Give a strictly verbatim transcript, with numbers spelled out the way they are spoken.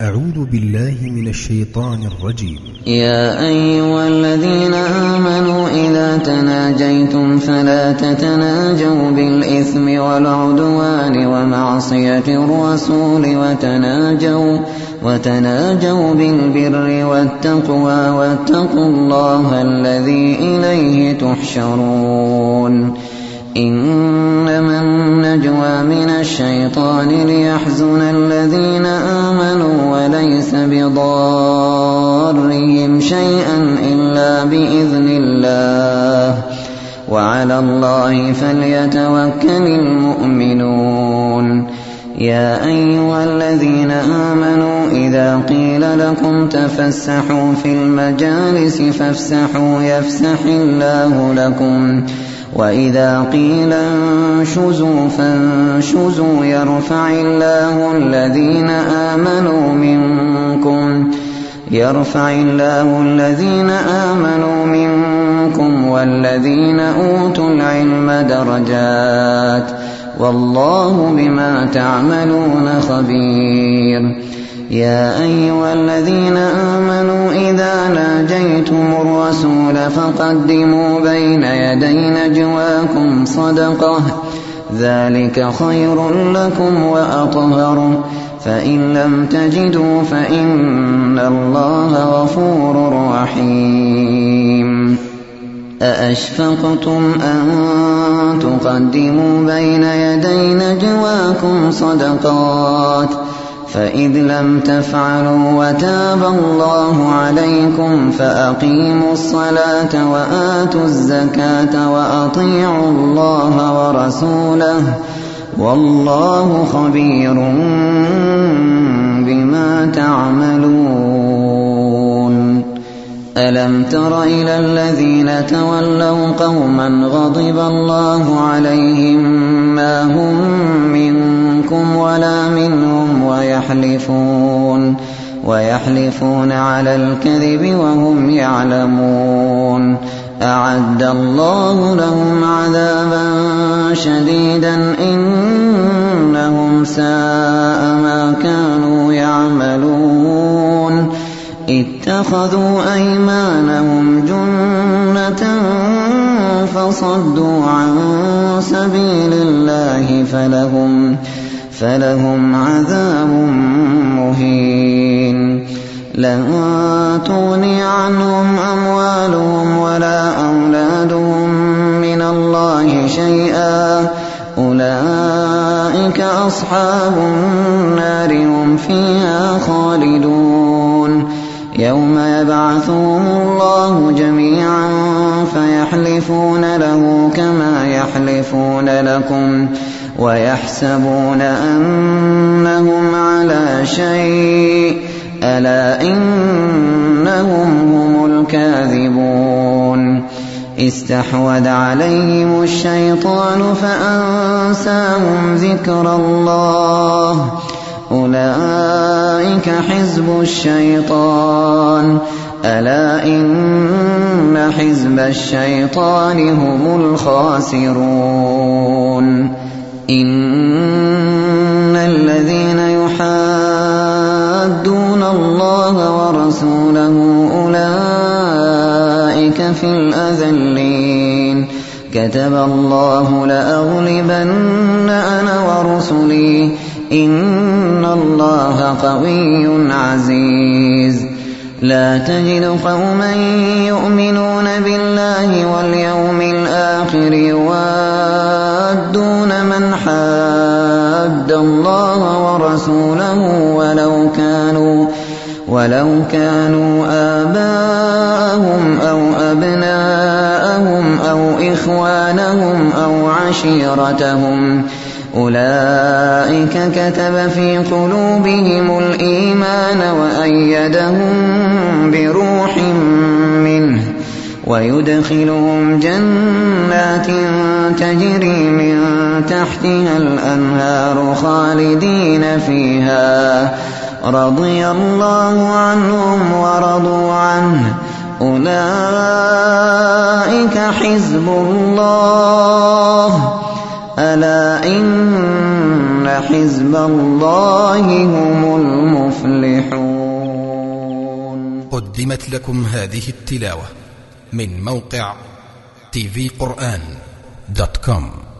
أعوذ بالله من الشيطان الرجيم. يا أيها الذين آمنوا إذا تناجيتم فلا تتناجوا بالإثم والعدوان ومعصية الرسول وتناجوا, وتناجوا بالبر والتقوى واتقوا الله الذي إليه تحشرون. إنما النجوى من الشيطان ليحزن الذين آمنوا وليس بضارهم شيئا إلا بإذن الله وعلى الله فليتوكل المؤمنون. يا أيها الذين آمنوا إذا قيل لكم تفسحوا في المجالس فافسحوا يفسح الله لكم وإذا قيل انشزوا فانشزوا يرفع الله الذين آمنوا منكم يرفع الله الذين آمنوا منكم والذين أوتوا العلم درجات والله بما تعملون خبير. يا أيها الذين آمنوا إذا ناجيتم الرسول فقدموا بين يدي نجواكم صدقة ذلك خير لكم وأطهر فإن لم تجدوا فإن الله غفور رحيم. أأشفقتم أن تقدموا بين يدي نجواكم صدقات فإذ لم تفعلوا وتاب الله عليكم فأقيموا الصلاة وآتوا الزكاة وأطيعوا الله ورسوله والله خبير بما تعملون. ألم تر إلى الذين تولوا قوما غضب الله عليهم ما هم منكم ولا منهم ويحلفون ويحلفون على الكذب وهم يعلمون. أعد الله لهم عذابا شديدا إنهم ساء ما كانوا يعملون. اتخذوا أيمانهم جنة فصدوا عن سبيل الله فلهم, فلهم عذاب مهين. لن تغني عنهم أموالهم ولا أولادهم من الله شيئا أولئك أصحاب النار هم فيها خالدون. يوم يبعثهم الله جميعا فيحلفون له كما يحلفون لكم ويحسبون أنهم على شيء ألا إنهم هم الكاذبون. استحوذ عليهم الشيطان فأنساهم ذكر الله أولئك حزب الشيطان ألا إن حزب الشيطان هم الخاسرون. إن الذين يحادون الله ورسوله أولئك في الأذلين. كتب الله لأغلبن أنا ورسلي إن الله قوي عزيز. لا تجد قوما يؤمنون بالله واليوم الآخر يوادون من حاد الله ورسوله ولو كانوا ولو كانوا آباءهم أو أبناءهم أو إخوانهم أو عشيرتهم أولئك كتب في قلوبهم الإيمان وأيدهم بروح منه ويدخلهم جنات تجري من تحتها الأنهار خالدين فيها رضي الله عنهم ورضوا عنه أولئك حزب الله ألا إن حزب الله هم المفلحون. المفلحون. قدمت لكم هذه التلاوة من موقع تي في قرآن دوت كوم.